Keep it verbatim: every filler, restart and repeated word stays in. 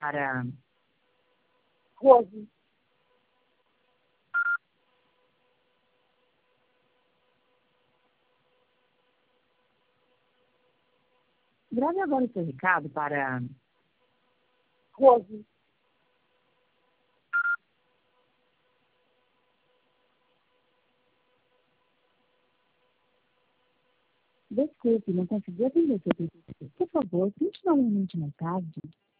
para Rose. Grave agora o seu recado para Rose. Desculpe, não consegui atender seu pedido. Por favor, tente novamente mais tarde.